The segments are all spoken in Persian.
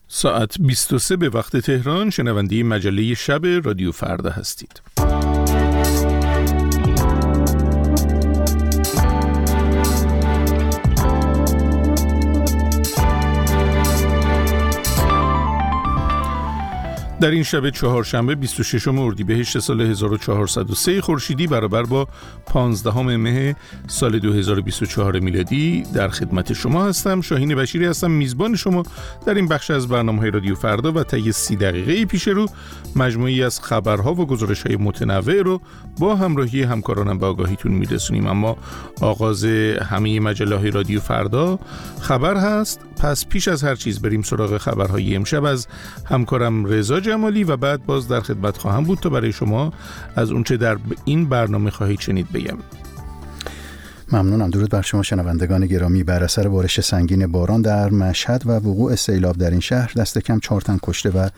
ساعت 23 به وقت تهران، شنونده مجله شب رادیو فردا هستید. در این شب چهارشنبه 26 اردیبهشت سال 1403 خورشیدی برابر با 15 مه سال 2024 میلادی در خدمت شما هستم. شاهین بشیری هستم، میزبان شما در این بخش از برنامه‌های رادیو فردا و طی 30 دقیقه پیش رو مجموعی از خبرها و گزارش‌های متنوع رو با همراهی همکارانم به آگاهیتون میرسونیم. اما آغاز همه مجله‌های رادیو فردا خبر هست. پس پیش از هر چیز بریم سراغ خبرهای امشب از همکارم رضا جمالی و بعد باز در خدمت خواهم بود تا برای شما از اونچه در این برنامه خواهید شنید بگم. ممنونم. درود بر شما شنوندگان گرامی. بر اثر بارش سنگین باران در مشهد و وقوع سیلاب در این شهر دست کم 4 تن کشته و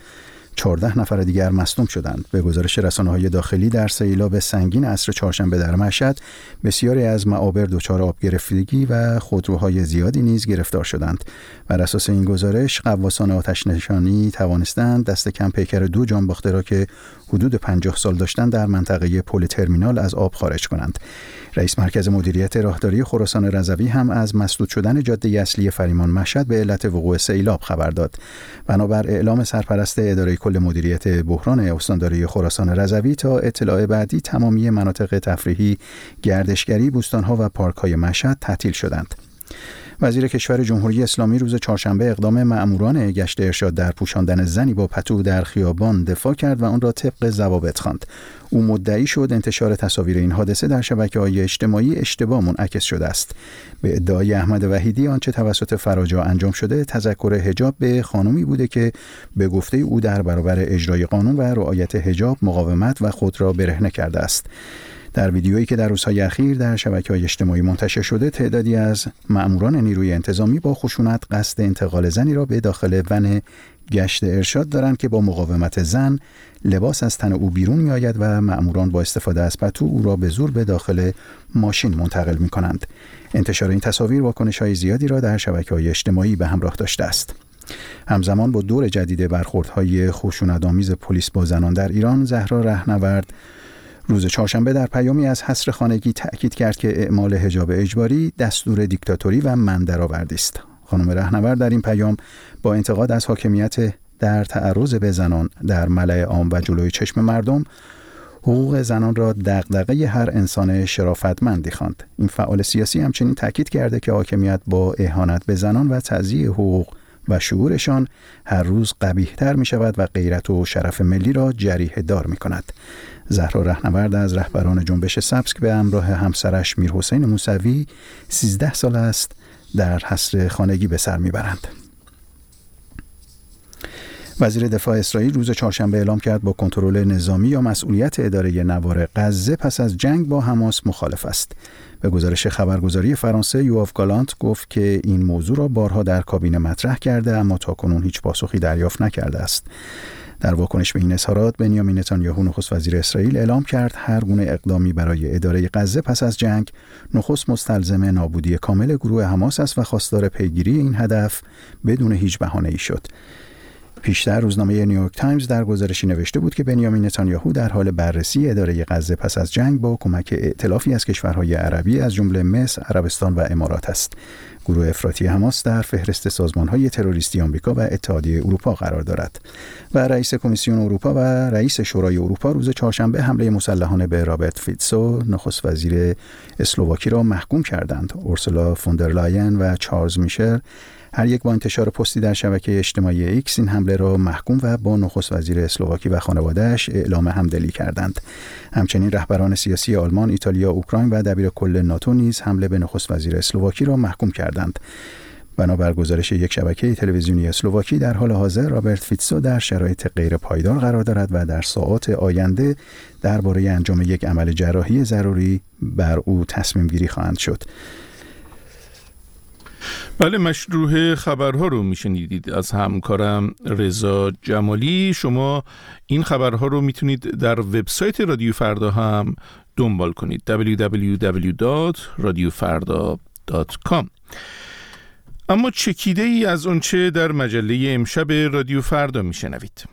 14 نفر دیگر مصدوم شدند. به گزارش رسانه‌های داخلی در سیلاب سنگین عصر چهارشنبه در مشهد بسیاری از معابر دچار آب گرفتگی و خودروهای زیادی نیز گرفتار شدند. بر اساس این گزارش غواصان آتش نشانی توانستند دست کم پیکر 2 جانباخته را که حدود 50 سال داشتند در منطقه پل ترمینال از آب خارج کنند. رئیس مرکز مدیریت راهداری خراسان رضوی هم از مسدود شدن جاده اصلی فریمان مشهد به علت وقوع سیلاب خبر داد. بنابر اعلام سرپرست اداره کل مدیریت بحران استانداری خراسان رضوی تا اطلاع بعدی تمامی مناطق تفریحی، گردشگری، بوستان‌ها و پارک‌های مشهد تعطیل شدند. وزیر کشور جمهوری اسلامی روز چهارشنبه اقدام مأموران گشت ارشاد در پوشاندن زنی با پتو در خیابان دفاع کرد و آن را طبق ضوابط خواند. او مدعی شد انتشار تصاویر این حادثه در شبکه‌های اجتماعی اشتباه منعکس شده است. به ادعای احمد وحیدی آنچه توسط فراجا انجام شده تذکر حجاب به خانمی بوده که به گفته او در برابر اجرای قانون و رعایت حجاب مقاومت و خود را برهنه کرده است. در ویدیویی که در روزهای اخیر در شبکه‌های اجتماعی منتشر شده، تعدادی از مأموران نیروی انتظامی با خشونت قصد انتقال زنی را به داخل ون گشت ارشاد دارند که با مقاومت زن لباس از تن او بیرون می‌آید و مأموران با استفاده از پتو او را به زور به داخل ماشین منتقل می‌کنند. انتشار این تصاویر واکنش‌های زیادی را در شبکه‌های اجتماعی به همراه داشته است. همزمان با دور جدید برخوردهای خشونت‌آمیز پلیس با زنان در ایران، زهرا رهنورد روز چهارشنبه در پیامی از حصر خانگی تأکید کرد که اعمال حجاب اجباری دستور دیکتاتوری و مندرآوردی است. خانم رهنورد در این پیام با انتقاد از حاکمیت در تعرض به زنان در ملأ عام و جلوی چشم مردم، حقوق زنان را دغدغه هر انسان شرافتمندی خواند. این فعال سیاسی همچنین تأکید کرده که حاکمیت با اهانت به زنان و تضییع حقوق و شعورشان هر روز قبیح‌تر می شود و غیرت و شرف ملی را جریحه دار می کند. زهرا رهنورد از رهبران جنبش سبز که به همراه همسرش میرحسین موسوی 13 سال است در حصر خانگی به سر میبرند. وزیر دفاع اسرائیل روز چهارشنبه اعلام کرد با کنترل نظامی یا مسئولیت اداره نوار غزه پس از جنگ با حماس مخالف است. به گزارش خبرگزاری فرانسه، یواف گالانت گفت که این موضوع را بارها در کابینه مطرح کرده اما تاکنون هیچ پاسخی دریافت نکرده است. در واکنش به این اظهارات، بنیامین نتانیاهو نخست وزیر اسرائیل اعلام کرد هر گونه اقدامی برای اداره غزه پس از جنگ نخست مستلزم نابودی کامل گروه حماس است و خواستار پیگیری این هدف بدون هیچ بهانه‌ای شد. پیشتر روزنامه نیویورک تایمز در گزارشی نوشته بود که بنیامین نتانیاهو در حال بررسی اداره غزه پس از جنگ با کمک ائتلافی از کشورهای عربی از جمله مصر، عربستان و امارات است. گروه افراطی حماس در فهرست سازمان‌های تروریستی آمریکا و اتحادیه اروپا قرار دارد و رئیس کمیسیون اروپا و رئیس شورای اروپا روز چهارشنبه حمله مسلحانه به رابرت فیتسو، نخست وزیر اسلواکی را محکوم کردند. اورسولا فوندرلاین و چارلز میشل هر یک با انتشار پستی در شبکه اجتماعی ایکس این حمله را محکوم و با نخست وزیر اسلواکی و خانواده‌اش اعلام همدلی کردند. همچنین رهبران سیاسی آلمان، ایتالیا، اوکراین و دبیرکل ناتو نیز حمله به نخست وزیر اسلواکی را محکوم کردند. بنابر گزارش یک شبکه تلویزیونی اسلواکی، در حال حاضر رابرت فیتسو در شرایط غیر پایدار قرار دارد و در ساعات آینده درباره انجام یک عمل جراحی ضروری بر او تصمیم گیری خواهند شد. بله، مشروح خبرها رو میشنیدید از همکارم رضا جمالی. شما این خبرها رو میتونید در وبسایت رادیو فردا هم دنبال کنید، www.radiofarda.com. اما چکیده ای از آنچه در مجله امشب رادیو فردا میشنوید.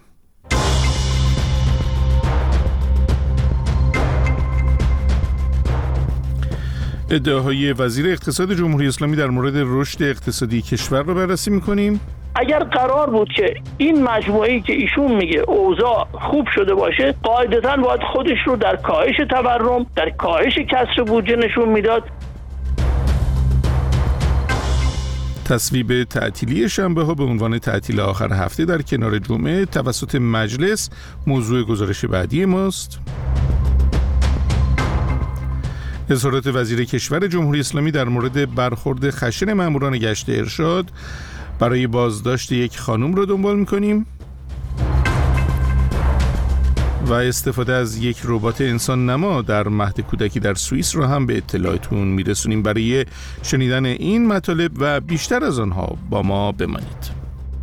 ادعاهای وزیر اقتصاد جمهوری اسلامی در مورد رشد اقتصادی کشور را بررسی می‌کنیم. اگر قرار بود که این مجموعه‌ای که ایشون میگه اوضاع خوب شده باشه، قاعدتاً باید خودش رو در کاهش تورم، در کاهش کسر بودجه نشون میداد. تصویب تعطیلی شنبه‌ها به عنوان تعطیل آخر هفته در کنار جمعه توسط مجلس موضوع گزارش بعدی ماست. اظهارات وزیر کشور جمهوری اسلامی در مورد برخورد خشن ماموران گشت ارشاد برای بازداشت یک خانم را دنبال می‌کنیم و استفاده از یک ربات انسان نما در مهد کودکی در سوئیس را هم به اطلاعتون میرسونیم. برای شنیدن این مطالب و بیشتر از آنها با ما بمانید.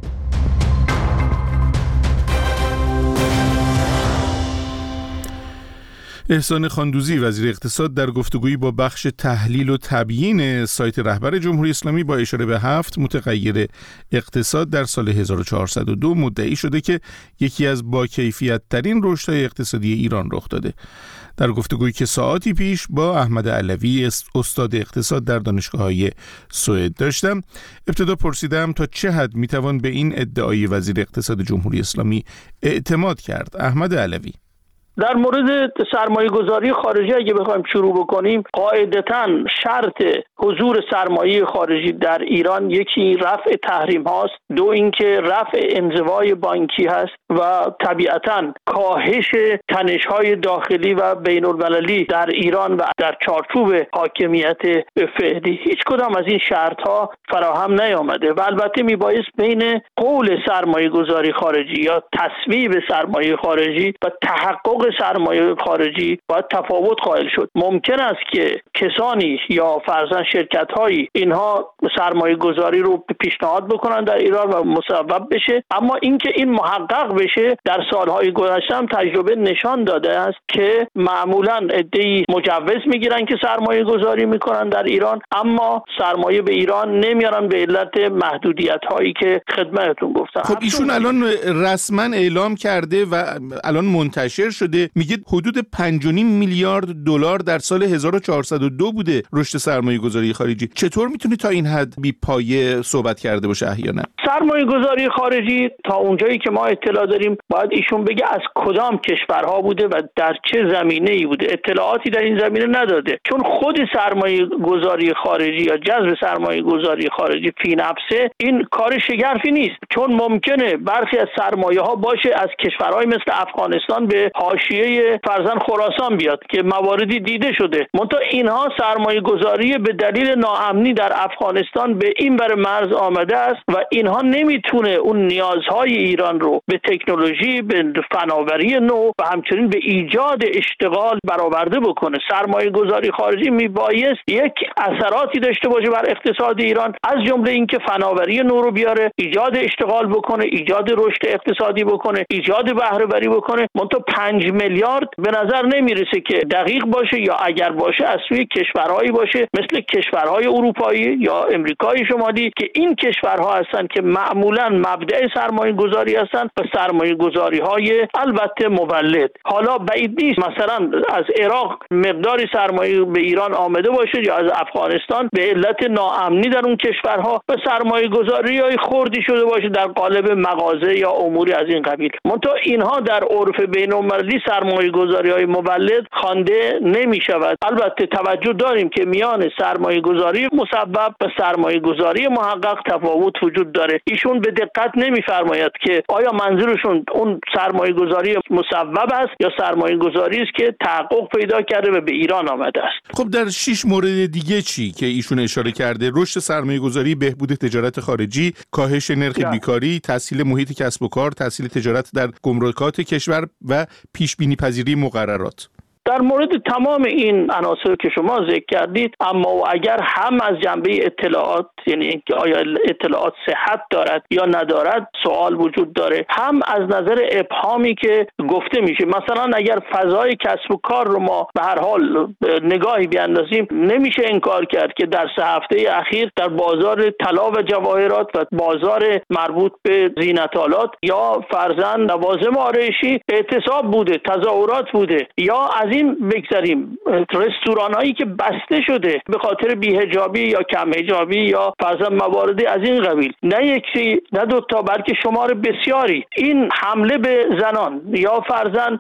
احسان خاندوزی وزیر اقتصاد در گفتگویی با بخش تحلیل و تبیین سایت رهبر جمهوری اسلامی با اشاره به 7 متغیر اقتصاد در سال 1402 مدعی شده که یکی از با کیفیت ترین رشدهای اقتصادی ایران رخ داده. در گفتگویی که ساعتی پیش با احمد علوی استاد اقتصاد در دانشگاه‌های سوئد داشتم، ابتدا پرسیدم تا چه حد میتوان به این ادعای وزیر اقتصاد جمهوری اسلامی اعتماد کرد. احمد علوی: در مورد سرمایه گذاری خارجی اگه بخوایم شروع بکنیم، قاعدتاً شرط حضور سرمایه خارجی در ایران یکی رفع تحریم هاست، دو اینکه رفع انزوای بانکی هست و طبیعتاً کاهش تنش های داخلی و بین المللی در ایران و در چارچوب حاکمیت فعلی. هیچ کدام از این شرط ها فراهم نیامده و البته میبایست بین قول سرمایه گذاری خارجی یا تصویب سرمایه خارجی و تحقق سرمایه خارجی باید تفاوت قائل شد. ممکن است که کسانی یا فرضاً شرکت‌هایی اینها سرمایه گذاری رو پیشنهاد بکنن در ایران و مصوب بشه، اما اینکه این محقق بشه در سالهای گذشته هم تجربه نشان داده است که معمولاً عده‌ای مجوز میگیرن که سرمایه گذاری میکنن در ایران، اما سرمایه به ایران نمیارن به علت محدودیت‌هایی که خدمتتون گفتم. خب ایشون الان رسما اعلام کرده و الان منتشر شده، میگه حدود 5.5 میلیارد دلار در سال 1402 بوده رشد سرمایه گذاری خارجی. چطور میتونه تا این حد بی پایه صحبت کرده باشه احیانا؟ سرمایه گذاری خارجی تا اونجایی که ما اطلاع داریم باید ایشون بگه از کدام کشورها بوده و در چه زمینه‌ای بوده. اطلاعاتی در این زمینه نداده، چون خود سرمایه گذاری خارجی یا جذب سرمایه گذاری خارجی فی نفسه این کار شگرفی نیست، چون ممکنه برخی از سرمایه ها باشه از کشورهای مثل افغانستان به حاشیه فرزن خراسان بیاد که مواردی دیده شده، منتها اینها سرمایه گذاری به دلیل ناامنی در افغانستان به این بر مرز آمده است و اینها نمیتونه اون نیازهای ایران رو به تکنولوژی، به فناوری نو و همچنین به ایجاد اشتغال برآورده بکنه. سرمایه گذاری خارجی میبایست یک اثراتی داشته باشه بر اقتصاد ایران، از جمله اینکه فناوری نو رو بیاره، ایجاد اشتغال بکنه، ایجاد رشد اقتصادی بکنه، ایجاد بهره وری بکنه. منتها 5 میلیارد به نظر نمیرسه که دقیق باشه، یا اگر باشه از سوی کشورهایی باشه مثل کشورهای اروپایی یا امریکای شمالی که این کشورها هستن که معمولا مبدأ سرمایه گذاری هستن و سرمایه گذاری های البته مولد. حالا بعید نیست مثلا از عراق مقداری سرمایه به ایران آمده باشه یا از افغانستان به علت ناامنی در اون کشورها و سرمایه گذاری های خردی شده باشه در قالب مغازه یا اموری از این قبیل. منتها اینها در عرف بین‌المللی سرمایه گذاری های مولد خوانده نمی شود. البته توجه داریم که میان سرمایه گذاری مصوب و سرمایه گذاری محقق تفاوت وجود داره. ایشون به دقت نمیفرماید که آیا منظورشون اون سرمایه گذاری مصوب است یا سرمایه گذاری است که تحقق پیدا کرده و به ایران آمده است. خب در 6 مورد دیگه چی که ایشون اشاره کرده؟ رشد سرمایه گذاری، بهبود تجارت خارجی، کاهش نرخ بیکاری، تسهیل محیط کسب و کار، تسهیل تجارت در گمرکات کشور و پیش بینی پذیری مقررات. در مورد تمام این عناصر که شما ذکر کردید، اما اگر هم از جنبه اطلاعات، یعنی اینکه آیا اطلاعات صحت دارد یا ندارد سوال وجود داره، هم از نظر ابهامی که گفته میشه. مثلا اگر فضای کسب و کار رو ما به هر حال نگاهی بیاندازیم، نمیشه انکار کرد که در 3 هفته اخیر در بازار طلا و جواهرات و بازار مربوط به زینت‌آلات یا فرضاً لوازم آرایشی اعتصاب بوده، تظاهرات بوده، یا از این بگذریم رستوران‌هایی که بسته شده به خاطر بی‌حجابی یا کم حجابی یا فرضاً مواردی از این قبیل. نه یکی نه دو تا، بلکه شمار بسیاری. این حمله به زنان یا فرضاً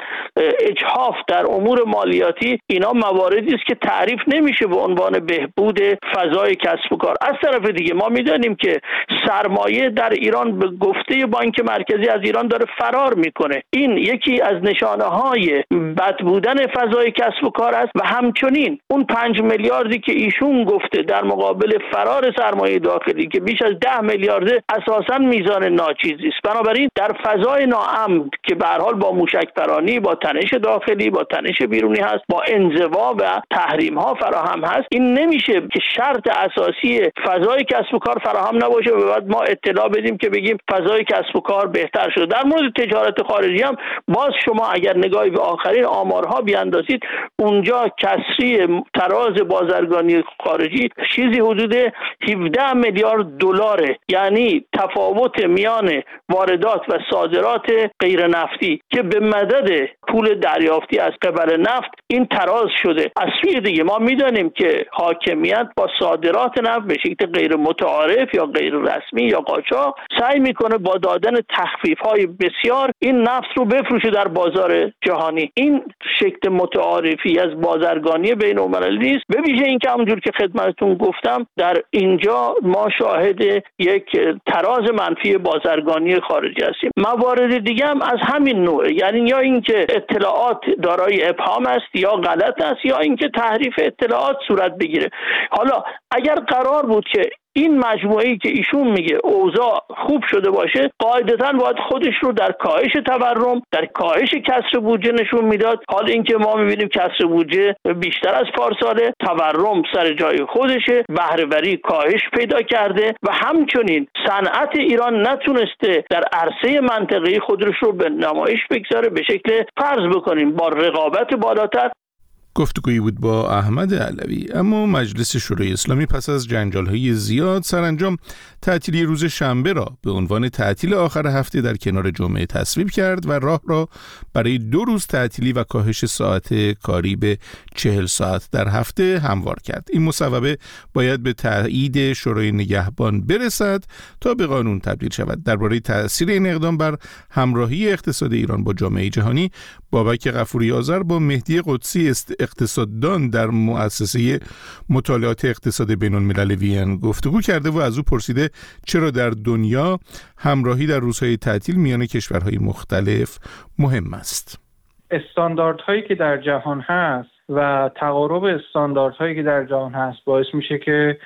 اجحاف در امور مالیاتی، اینا مواردی است که تعریف نمیشه به عنوان بهبود فضای کسب و کار. از طرف دیگه ما میدانیم که سرمایه در ایران به گفته بانک مرکزی از ایران داره فرار میکنه. این یکی از نشانه‌های بد بودن فضای کسب و کار است و همچنین اون 5 میلیاردی که ایشون گفته در مقابل فرار سرمایه داخلی که بیش از 10 میلیارد اساساً میزان ناچیزی است. بنابراین در فضای ناامن که به هر حال با موشک‌پرانی، با تنش داخلی، با تنش بیرونی هست، با انزوا و تحریم ها فراهم هست، این نمیشه که شرط اساسی فضای کسب و کار فراهم نباشه و بعد ما اطلاع بدیم که بگیم فضای کسب و کار بهتر شده. در مورد تجارت خارجی هم باز شما اگر نگاهی به آخرین آمارها بیاندازید، اونجا کسری تراز بازرگانی خارجی چیزی حدود 17 میلیارد دلاره، یعنی تفاوت میان واردات و صادرات غیر نفتی که به مدد پول دریافتی از قبل نفت این تراز شده. از سوی دیگه ما میدانیم که حاکمیت با صادرات نفت به شکل غیر متعارف یا غیر رسمی یا قاچاق سعی میکنه با دادن تخفیف‌های بسیار این نفت رو بفروشه در بازار جهانی. این شکل متعارفی از بازرگانی بین‌المللی است. به ویژه اینکه همونجور که خدمتتون گفتم در اینجا ما شاهد یک تراز منفی بازرگانی خارجی هستیم. موارد دیگه هم از همین نوع، یعنی یا اینکه اطلاعات دارای ابهام است یا غلط است یا اینکه تحریف اطلاعات صورت بگیره. حالا اگر قرار بود که این مجموعه‌ای که ایشون میگه اوضاع خوب شده باشه، قاعدتاً باید خودش رو در کاهش تورم، در کاهش کسر بودجه نشون میداد. حال اینکه ما میبینیم کسر بودجه بیشتر از پارساله، تورم سر جای خودشه، بهره‌وری کاهش پیدا کرده و همچنین صنعت ایران نتونسته در عرصه منطقه‌ای خودش رو به نمایش بگذاره به شکل فرض بکنیم با رقابت بالاتر. گفتگویی بود با احمد علوی. اما مجلس شورای اسلامی پس از جنجال‌های زیاد سرانجام تعطیلی روز شنبه را به عنوان تعطیل آخر هفته در کنار جمعه تصویب کرد و راه را برای 2 روز تعطیلی و کاهش ساعت کاری به 40 ساعت در هفته هموار کرد. این مصوبه باید به تایید شورای نگهبان برسد تا به قانون تبدیل شود. درباره تأثیر این اقدام بر همراهی اقتصاد ایران با جامعه جهانی، بابک غفوری آذر با مهدی قدسی اقتصاددان در مؤسسه مطالعات اقتصاد بین‌الملل وین گفتگو کرده و از او پرسیده چرا در دنیا همراهی در روزهای تعطیل میان کشورهای مختلف مهم است. استانداردهایی که در جهان هست و تقارب استانداردهایی که در جهان هست باعث میشه که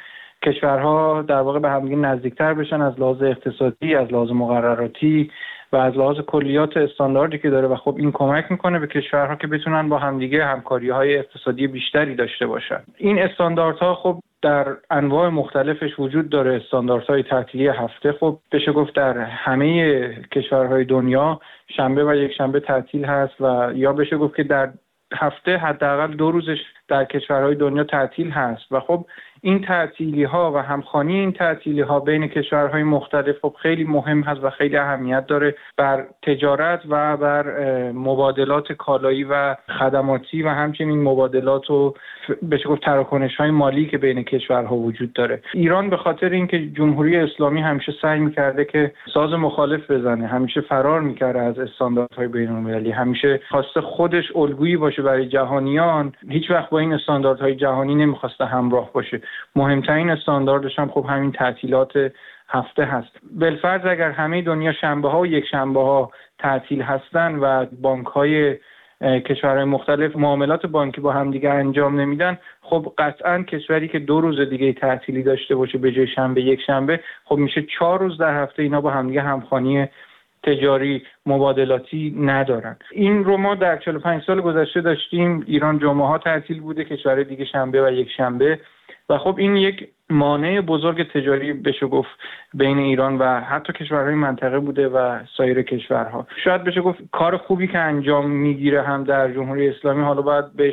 کشورها در واقع به همدیگه نزدیکتر بشن از لحاظ اقتصادی، از لحاظ مقرراتی و از لحاظ کلیات استانداردی که داره و خب این کمک میکنه به کشورها که بتونن با همدیگه همکاری‌های اقتصادی بیشتری داشته باشن. این استانداردها خب در انواع مختلفش وجود داره. استانداردهای تعطیلی هفته خب بشه گفت در همه کشورهای دنیا شنبه و یک شنبه تعطیل هست و یا بشه گفت که در هفته حداقل 2 روزش در کشورهای دنیا تعطیل هست و خب این تعطیلی ها و همخوانی این تعطیلی ها بین کشورهای مختلف خب خیلی مهم هست و خیلی اهمیت داره بر تجارت و بر مبادلات کالایی و خدماتی و همچنین مبادلات و بشه گفت تراکنش های مالی که بین کشورها وجود داره. ایران به خاطر اینکه جمهوری اسلامی همیشه سعی می‌کرده که ساز مخالف بزنه، همیشه فرار می‌کرده از استانداردهای بین‌المللی، همیشه خواسته خودش الگویی باشه برای جهانیان، هیچ وقت با این استانداردهای جهانی نمی‌خواسته همراه باشه. مهمترین استانداردش هم خب همین تعطیلات هفته هست. بالفرض اگر همه دنیا شنبه‌ها و یک شنبه‌ها تعطیل هستن و بانک‌های کشورهای مختلف معاملات بانکی با هم دیگه انجام نمیدن، خب قطعاً کشوری که 2 روز دیگه تعطیلی داشته باشه به جای شنبه یک شنبه، خب میشه 4 روز در هفته اینا با هم دیگه همخوانی تجاری مبادلاتی ندارن. این رو ما در 45 سال گذشته داشتیم. ایران جمعه‌ها تعطیل بوده، کشورهای دیگه شنبه و یک شنبه، و خب این یک مانع بزرگ تجاری بشه گفت بین ایران و حتی کشورهای منطقه بوده و سایر کشورها. شاید بشه گفت کار خوبی که انجام میگیره هم در جمهوری اسلامی، حالا باید بهش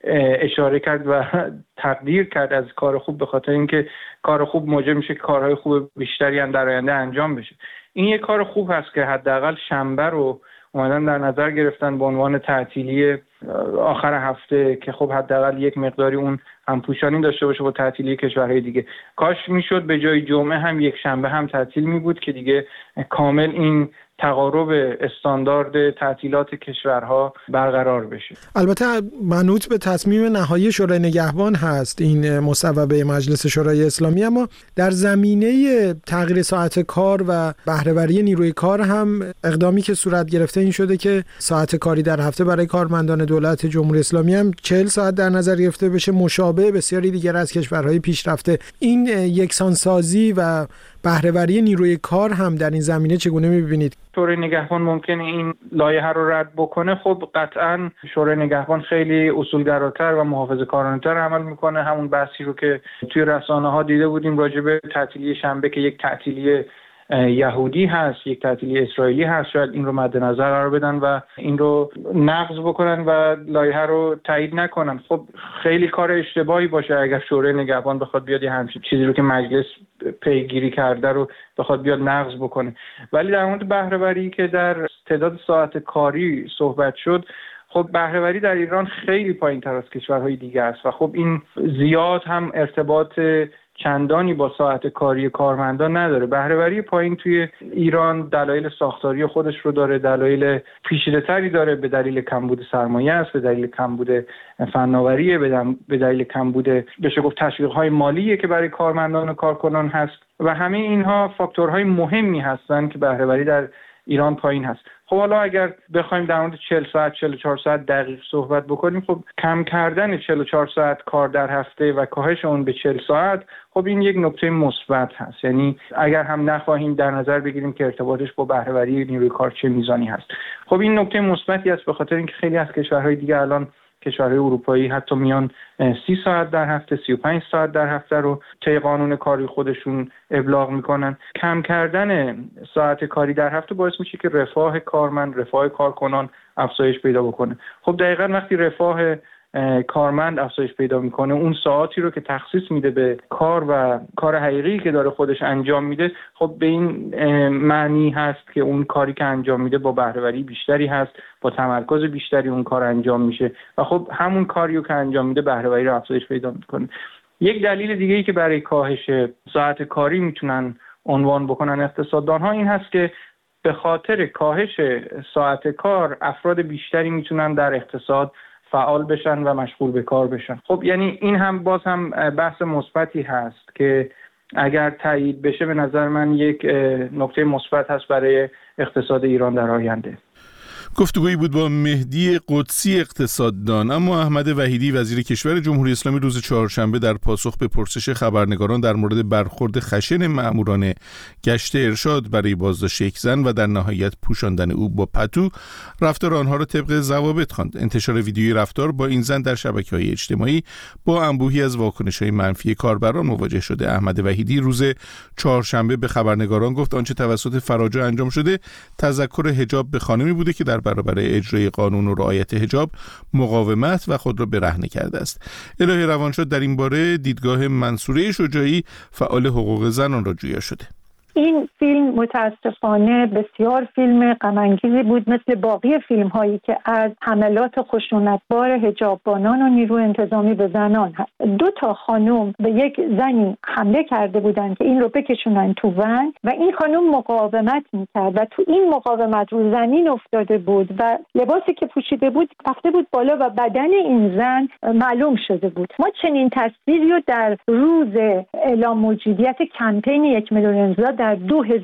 اشاره کرد و تقدیر کرد از کار خوب، به خاطر اینکه کار خوب موجب میشه که کارهای خوب بیشتری هم در آینده انجام بشه. این یک کار خوب هست که حداقل شنبه رو اومدن در نظر گرفتن به عنوان تعطیلی آخر هفته که خب حداقل یک مقداری اون همپوشانی داشته باشه با تعطیلی کشورهای دیگه. کاش میشد به جای جمعه هم یک شنبه هم تعطیل می بود که دیگه کامل این تقارب استاندارد تعطیلات کشورها برقرار بشه. البته منوط به تصمیم نهایی شورای نگهبان هست این مصوبه مجلس شورای اسلامی، اما در زمینه تغییر ساعت کار و بهره‌وری نیروی کار هم اقدامی که صورت گرفته این شده که ساعت کاری در هفته برای کارمندان دولت جمهوری اسلامی هم 40 ساعت در نظر گرفته بشه، مشابه بسیاری دیگر از کشورهای پیشرفته. این یکسانسازی و بهره‌وری نیروی کار هم در این زمینه چگونه می‌بینید؟ شورای نگهبان ممکنه این لایحه رو رد بکنه. خب قطعاً شورای نگهبان خیلی اصولگراتر و محافظه‌کارانه‌تر عمل میکنه. همون بحثی رو که توی رسانه‌ها دیده بودیم راجع به تعطیلی شنبه که یک تعطیلی یهودی هست، یک تعطیلی اسرائیلی هست، شاید این رو مد نظر قرار بدن و این رو نقض بکنن و لایحه رو تایید نکنن. خب خیلی کار اشتباهی باشه اگر شورای نگهبان بخواد بیاد همچین چیزی رو که مجلس پیگیری کرده رو بخواد بیاد نقض بکنه. ولی در مورد بهره‌وری که در تعداد ساعت کاری صحبت شد، خب بهره‌وری در ایران خیلی پایین‌تر از کشورهای دیگه است و خب این زیاد هم ارتباط چندانی با ساعت کاری کارمندان نداره. بهره‌وری پایین توی ایران دلایل ساختاری خودش رو داره، دلایل پیچیده‌تری داره، به دلیل کمبود سرمایه است، به دلیل کمبود فناوری، به دلیل کمبود بشه گفت تشویق‌های مالی که برای کارمندان و کارکنان هست و همه اینها فاکتورهای مهمی هستند که بهره‌وری در ایران پایین هست. خب حالا اگر بخوایم در مورد 40 ساعت 44 ساعت دقیق صحبت بکنیم، خب کم کردن 44 ساعت کار در هفته و کاهش اون به 40 ساعت، خب این یک نکته مثبت هست. یعنی اگر هم نخواهیم در نظر بگیریم که ارتباطش با بهره‌وری نیروی کار چه میزانی هست، خب این نکته مثبتی است، به خاطر اینکه خیلی از کشورهای دیگه الان کشورهای اروپایی حتی میان 30 ساعت در هفته 35 ساعت در هفته رو طی قانون کاری خودشون ابلاغ میکنن. کم کردن ساعت کاری در هفته باعث میشه که رفاه کارمند، رفاه کارکنان افزایش پیدا بکنه. خب دقیقاً وقتی رفاه کارمند افزایش پیدا میکنه، اون ساعتی رو که تخصیص میده به کار و کار حقیقی که داره خودش انجام میده، خب به این معنی هست که اون کاری که انجام میده با بهره‌وری بیشتری هست، با تمرکز بیشتری اون کار انجام میشه و خب همون کاری رو که انجام میده بهره‌وری رو افزایش پیدا میکنه. یک دلیل دیگه ای که برای کاهش ساعت کاری میتونن عنوان بکنن اقتصاددان‌ها این هست که به خاطر کاهش ساعت کار افراد بیشتری میتونن در اقتصاد فعال بشن و مشغول به کار بشن. خب یعنی این هم باز هم بحث مثبتی هست که اگر تایید بشه به نظر من یک نکته مثبت هست برای اقتصاد ایران در آینده. گفتگویی بود با مهدی قدسی اقتصاددان. اما احمد وحیدی وزیر کشور جمهوری اسلامی روز چهارشنبه در پاسخ به پرسش خبرنگاران در مورد برخورد خشن مأموران گشت ارشاد برای بازداشت یک زن و در نهایت پوشاندن او با پتو رفتار آنها را طبق ضوابط خواند. انتشار ویدیوی رفتار با این زن در شبکه‌های اجتماعی با انبوهی از واکنش‌های منفی کاربران مواجه شده. احمد وحیدی روز چهارشنبه به خبرنگاران گفت آنچه توسط فراجا انجام شده تذکر حجاب به خانمی بوده که در برابر اجرای قانون و رعایت حجاب مقاومت و خود را برهنه کرده است. الهی روانشاد در این باره دیدگاه منصوره شجاعی فعال حقوق زنان را جویا شده. این فیلم متاسفانه بسیار فیلم غم‌انگیزی بود، مثل باقی فیلم هایی که از حملات خشونتبار حجاببانان و نیروی انتظامی به زنان هست. 2 خانم به یک زنی حمله کرده بودند که این رو بکشونن تو ون و این خانم مقاومت میکرد و تو این مقاومت رو زمین افتاده بود و لباسی که پوشیده بود رفته بود بالا و بدن این زن معلوم شده بود. ما چنین تصویری رو در روز اعلام موجودیت کمپین 1 میلیون امضا در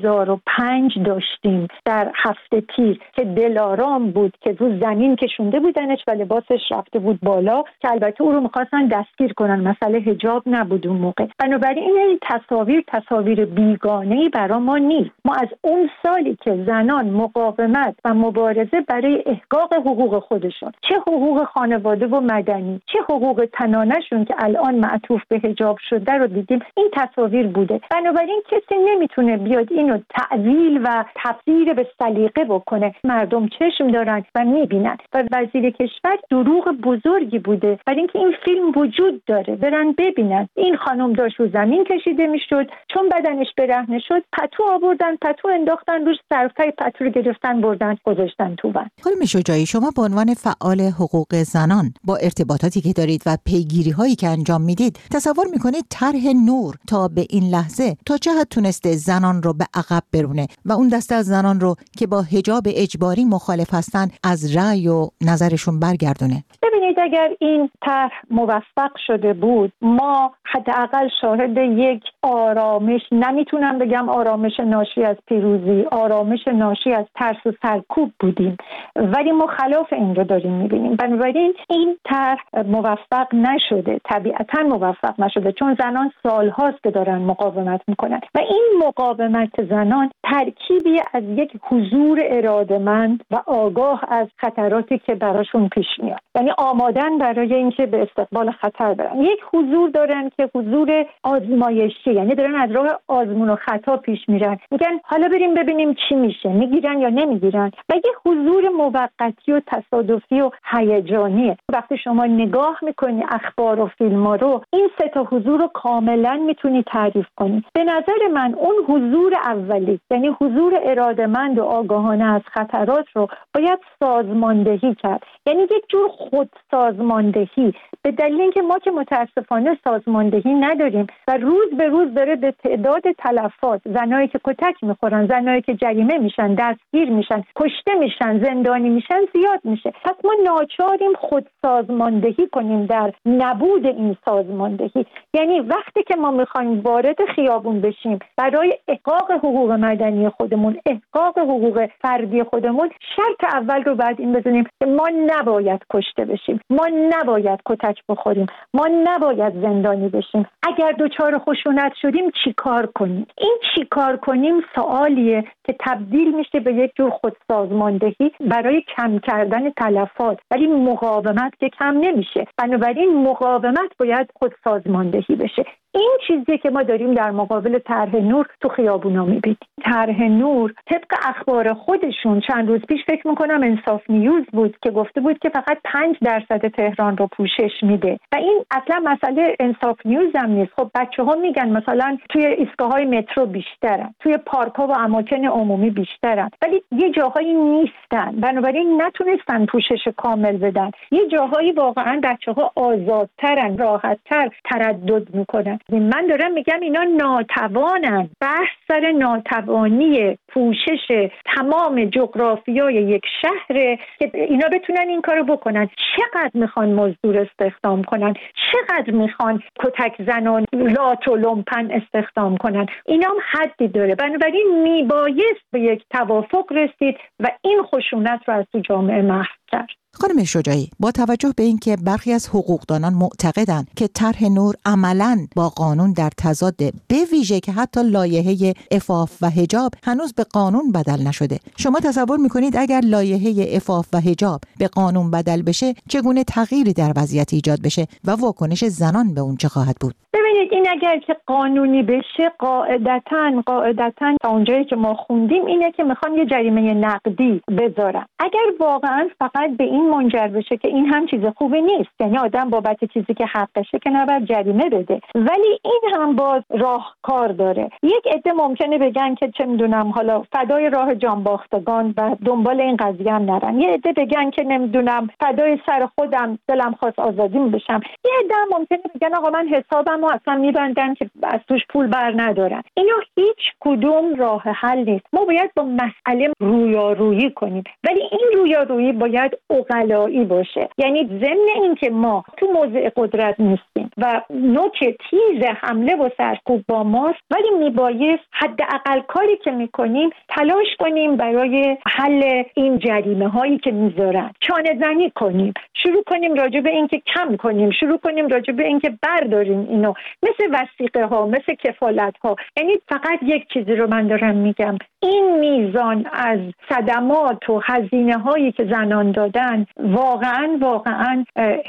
2005 داشتیم در هفته تیر که دلارام بود که رو زمین کشونده بودنش و لباسش رفته بود بالا، که البته او رو می‌خواستن دستگیر کنن، مسئله حجاب نبود اون موقع. بنابراین این تصاویر بیگانه‌ای برای ما نیست. ما از اون سالی که زنان مقاومت و مبارزه برای احقاق حقوق خودشون، چه حقوق خانواده و مدنی، چه حقوق تنانه‌شون که الان معطوف به حجاب شده رو دیدیم، این تصاویر بوده. بنابراین کسی نمیتونه بیاد اینو تعویل و تفسیر به سلیقه بکنه. مردم چشم دارن و میبینن و وزیر کشور دروغ بزرگی بوده برای اینکه این فیلم وجود داره، برن ببینن. این خانم داشت رو زمین کشیده میشد، چون بدنش برهنه شد پتو آوردن، پتو انداختن روش، سرتای پتو رو گرفتن بردن گذاشتن تو ون. خانم شجاعی، شما به عنوان فعال حقوق زنان با ارتباطاتی که دارید و پیگیری هایی که انجام میدید، تصور میکنید طرح نور تا به این لحظه تا چه حد تونسته زنان رو به عقب برونه و اون دسته از زنان رو که با حجاب اجباری مخالف هستن از رأی و نظرشون برگردونه؟ ببینید، اگر این طرح موفق شده بود، ما حداقل شاهد یک آرامش، نمیتونم بگم آرامش ناشی از پیروزی، آرامش ناشی از ترس و سرکوب بودیم، ولی ما خلاف این رو داریم میبینیم. بنابراین این طرح موفق نشده، طبیعتا موفق نشده، چون زنان سالهاست که دارن مقاومت میکنن و این مقاومت زنان ترکیبی از یک حضور اراده‌مند و آگاه از خطراتی که براشون پیش میاد، یعنی آمادن برای اینکه به استقبال خطر برن. یک حضور دارن که حضور آزمایشی، یعنی دارن از راه آزمون و خطا پیش میرن، میگن حالا بریم ببینیم چی میشه، میگیرن یا نمیگیرن. و یک حضور موقتی و تصادفی و هیجانیه. وقتی شما نگاه میکنی اخبار و فیلم‌ها رو، این سه تا حضور رو کاملا میتونی تعریف کنی. به نظر من اون حضور اولی، یعنی حضور اراده‌مند و آگاهانه از خطرات رو باید سازماندهی کرد، یعنی یک جور خود سازماندهی، به دلیل اینکه ما که متاسفانه سازماندهی نداریم و روز به روز داره به تعداد تلفات، زنایی که کتک میخورن، زنایی که جریمه میشن، دستگیر میشن، کشته میشن، زندانی میشن زیاد میشه. پس ما ناچاریم خود سازماندهی کنیم در نبود این سازماندهی. یعنی وقتی که ما میخوایم وارد خیابون بشیم برای احقاق حقوق مدنی خودمون، احقاق حقوق فردی خودمون، شرط اول رو باید این بزنیم که ما نباید کشته بشیم، ما نباید کتک بخوریم، ما نباید زندانی بشیم. اگر دچار خشونت شدیم چی کار کنیم؟ این چی کار کنیم سوالیه که تبدیل میشه به یک جور خودسازماندهی برای کم کردن تلفات، ولی مقاومت که کم نمیشه. بنابراین مقاومت باید خودسازماندهی بشه. این چیزی که ما داریم در مقابل طرح نور تو خیابونا میبینیم. طرح نور طبق اخبار خودشون چند روز پیش فکر میکنم انصاف نیوز بود که گفته بود که فقط 5% تهران رو پوشش میده و این اصلا مسئله انصاف نیوز هم نیست. خب بچه‌ها میگن مثلا توی ایستگاه‌های مترو بیشترن، توی پارک‌ها و اماکن عمومی بیشترن، ولی یه جاهایی نیستن، بنابراین نتونستن پوشش کامل بدن. یه جاهایی واقعا بچه‌ها آزادترن، راحت‌تر تردد میکنن. من دارم میگم اینا ناتوانن. بحث سر ناتوانی پوشش تمام جغرافیای یک شهر که اینا بتونن این کارو بکنن. چقدر میخوان مزدور استخدام کنن، چقدر میخوان کتک زنان لات و لومپن استخدام کنن، اینا هم حدی داره. بنابراین میبایست به یک توافق رسید و این خشونت رو از تو جامعه محو کرد. خانم شجاعی، با توجه به اینکه برخی از حقوقدانان معتقدند که طرح نور عملاً با قانون در تضاده، به ویژه که حتی لایحه عفاف و حجاب هنوز به قانون بدل نشده، شما تصور میکنید اگر لایحه عفاف و حجاب به قانون بدل بشه چگونه تغییری در وضعیت ایجاد بشه و واکنش زنان به اون چه خواهد بود؟ ببینید، این اگر که قانونی بشه قاعدتاً تا اونجایی که ما خوندیم اینه که میخوان یه جریمه نقدی بذارن. اگر واقعاً فقط به این منجر بشه که این هم چیز خوبی نیست، یعنی آدم بابت چیزی که حقشه که نباید جریمه بده، ولی این هم باز راهکار داره. یک عده ممکنه بگن که چه میدونم حالا فدای راه جانباختگان و دنبال این قضیه هم نرن. یه عده بگن که نمیدونم فدای سر خودم، دلم خواست آزادیم بشم. یه عده ممکنه بگن آقا من حسابمو اصلا میبندن که از توش پول بر ندارن. اینا هیچ کدوم راه حل نیست. ما باید با مسئله رویارویی کنیم، ولی این رویارویی باید عقلایی باشه. یعنی ضمن این که ما تو موضع قدرت نیستیم و نوک تیز حمله و سرکوب با ماست، ولی میبایست حداقل کاری که میکنیم تلاش کنیم برای حل این جریمه هایی که میذارن چانه زنی کنیم، شروع کنیم راجع به این که کم کنیم، شروع کنیم راجع به این که برداریم اینو، مثل وثیقه ها، مثل کفالت ها. یعنی فقط یک چیزی رو من دارم میگم، این میزان از صدمات و هزینه هایی که زنان دادن واقعا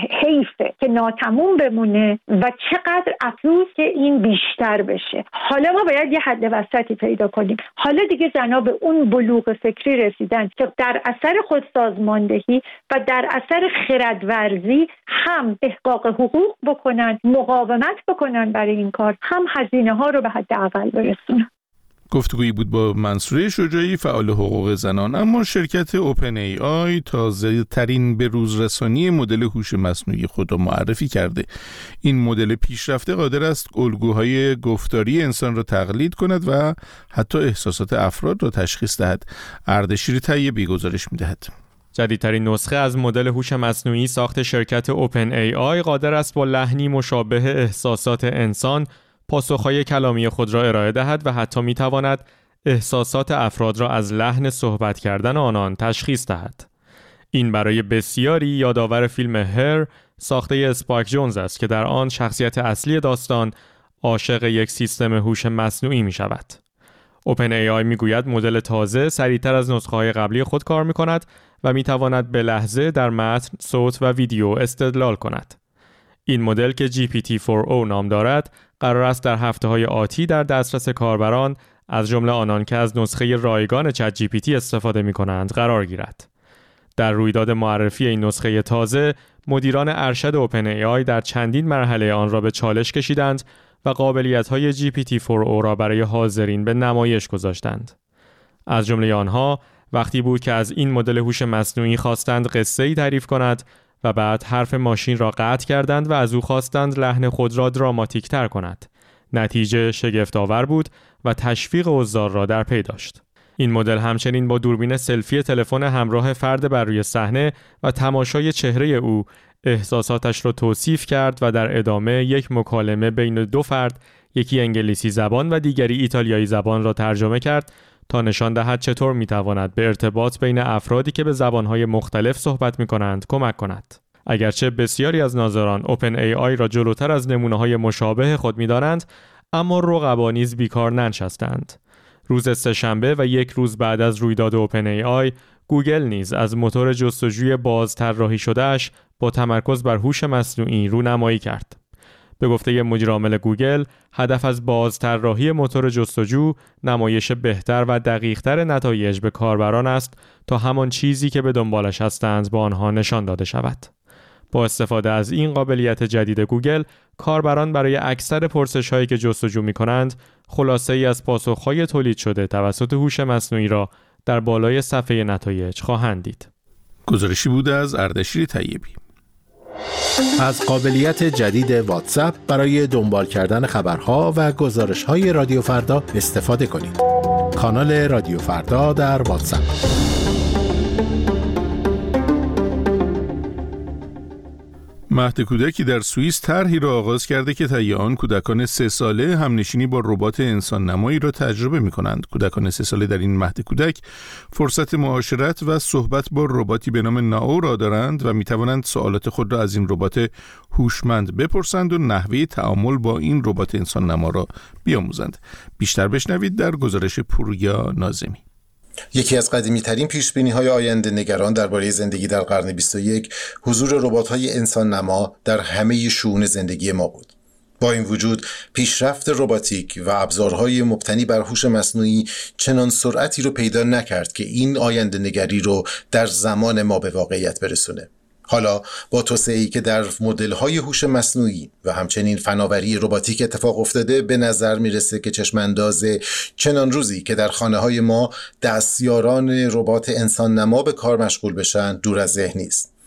حیفه که ناتموم بمونه و چقدر افسوس که این بیشتر بشه. حالا ما باید یه حد وسطی پیدا کنیم. حالا دیگه زنها به اون بلوغ فکری رسیدن که در اثر خودسازماندهی و در اثر خردورزی هم احقاق حقوق بکنن، مقاومت بکنن برای این کار، هم هزینه ها رو به حداقل برسونن. گفتگویی بود با منصوره شجاعی، فعال حقوق زنان. اما شرکت اوپن ای آی تازه ترین به روز رسانی مدل هوش مصنوعی خود را معرفی کرده. این مدل پیشرفته قادر است الگوهای گفتاری انسان را تقلید کند و حتی احساسات افراد را تشخیص دهد. اردشیر طیبی گزارش می‌دهد. جدیدترین نسخه از مدل هوش مصنوعی ساخت شرکت اوپن ای آی قادر است با لحنی مشابه احساسات انسان پاسخهای کلامی خود را ارائه دهد و حتی میتواند احساسات افراد را از لحن صحبت کردن آنان تشخیص دهد. این برای بسیاری یادآور فیلم هر ساخته اسپایک جونز است که در آن شخصیت اصلی داستان عاشق یک سیستم هوش مصنوعی می شود. اوپن ای آی می گوید مدل تازه سریعتر از نسخه‌های قبلی خود کار می کند و می تواند به لحظه در متن، صوت و ویدیو استدلال کند. این مدل که GPT-4o نام دارد قرار است در هفته‌های آتی در دسترس کاربران از جمله آنان که از نسخه رایگان چت GPT استفاده می‌کنند قرار گیرد. در رویداد معرفی این نسخه تازه، مدیران ارشد اوپن ای آی در چندین مرحله آن را به چالش کشیدند و قابلیت‌های GPT-4o را برای حاضرین به نمایش گذاشتند. از جمله آنها وقتی بود که از این مدل هوش مصنوعی خواستند قصه‌ای تعریف کند و بعد حرف ماشین را قطع کردند و از او خواستند لحن خود را دراماتیک تر کند. نتیجه شگفت‌آور بود و تشویق حضار را در پی داشت. این مدل همچنین با دوربین سلفی تلفن همراه فرد بر روی صحنه و تماشای چهره او احساساتش را توصیف کرد و در ادامه یک مکالمه بین دو فرد، یکی انگلیسی زبان و دیگری ایتالیایی زبان را ترجمه کرد تا نشان دهد چطور میتواند به ارتباط بین افرادی که به زبانهای مختلف صحبت میکنند کمک کند. اگرچه بسیاری از ناظران اوپن ای آی را جلوتر از نمونه‌های مشابه خود می‌دانند، اما رقبا نیز بیکار ننشستند. روز سه‌شنبه و یک روز بعد از رویداد اوپن ای آی، گوگل نیز از موتور جستجوی بازطراحی شده‌اش با تمرکز بر هوش مصنوعی رونمایی کرد. به گفته مدیرعامل گوگل، هدف از بازطراحی موتور جستجو نمایش بهتر و دقیق‌تر نتایج به کاربران است تا همان چیزی که به دنبالش هستند با آنها نشان داده شود. با استفاده از این قابلیت جدید گوگل، کاربران برای اکثر پرسش‌هایی که جستجو می‌کنند، خلاصه‌ای از پاسخ‌های تولید شده توسط هوش مصنوعی را در بالای صفحه نتایج خواهند دید. گزارشی بوده از اردشیر طیبی. از قابلیت جدید واتساپ برای دنبال کردن خبرها و گزارش‌های رادیو فردا استفاده کنید. کانال رادیو فردا در واتساپ. مهد کودکی در سوئیس طرحی را آغاز کرده که طی آن کودکان 3 ساله همنشینی با ربات انسان نمایی را تجربه می کنند. کودکان 3 ساله در این مهد کودک فرصت معاشرت و صحبت با رباتی به نام نائو را دارند و می توانند سوالات خود را از این ربات هوشمند بپرسند و نحوه تعامل با این ربات انسان نما را بیاموزند. بیشتر بشنوید در گزارش پوریا ناظمی. یکی از قدیمی‌ترین پیش‌بینی‌های آینده نگران درباره زندگی در قرن 21 حضور ربات‌های انسان نما در همه شئون زندگی ما بود. با این وجود پیشرفت رباتیک و ابزارهای مبتنی بر هوش مصنوعی چنان سرعتی رو پیدا نکرد که این آینده نگری رو در زمان ما به واقعیت برسونه. حالا با توسعه‌ای که در مدل‌های هوش مصنوعی و همچنین فناوری رباتیک اتفاق افتاده، به نظر میرسه که چشمانداز چنان روزی که در خانه‌های ما دستیاران ربات انسان نما به کار مشغول بشن دور از ذهن نیست.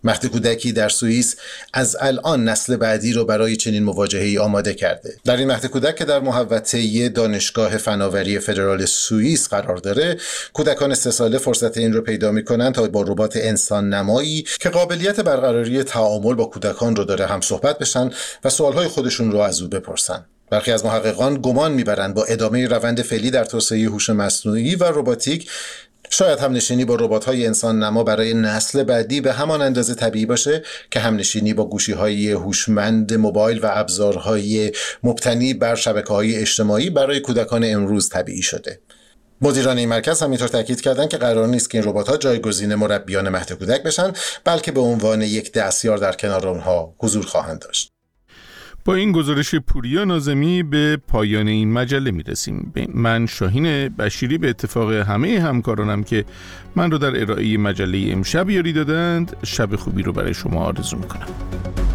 مهد کودکی در سوئیس از الان نسل بعدی رو برای چنین مواجهه‌ای آماده کرده. در این مهد کودک که در محوطه دانشگاه فناوری فدرال سوئیس قرار داره، کودکان 3 ساله فرصت این رو پیدا می‌کنن تا با ربات انسان نمایی که قابلیت برقراری تعامل با کودکان رو داره هم صحبت بشن و سوالهای خودشون رو از او بپرسن. برخی از محققان گمان می‌برند با ادامه روند فعلی در توسعه هوش مصنوعی و رباتیک، شاید همنشینی با ربات‌های انسان نما برای نسل بعدی به همان اندازه طبیعی باشه که همنشینی با گوشی‌های هوشمند موبایل و ابزارهای مبتنی بر شبکه‌های اجتماعی برای کودکان امروز طبیعی شده. مدیران این مرکز همینطور تاکید کردند که قرار نیست که این ربات‌ها جایگزین مربیان مهد کودک بشن، بلکه به عنوان یک دستیار در کنار آنها حضور خواهند داشت. با این گزارش پوریا ناظمی به پایان این مجله میرسیم. من شاهین بشیری به اتفاق همه همکارانم که من رو در ارائه مجله امشب یاری دادند، شب خوبی رو برای شما آرزو میکنم.